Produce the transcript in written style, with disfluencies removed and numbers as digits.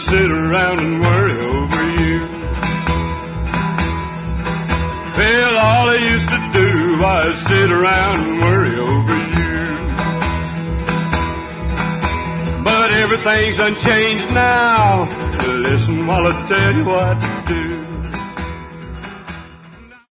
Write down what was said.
sit around and worry over you. Well, all I used to do was sit around and worry over you. But everything's done changed now. Listen while I tell you what to do.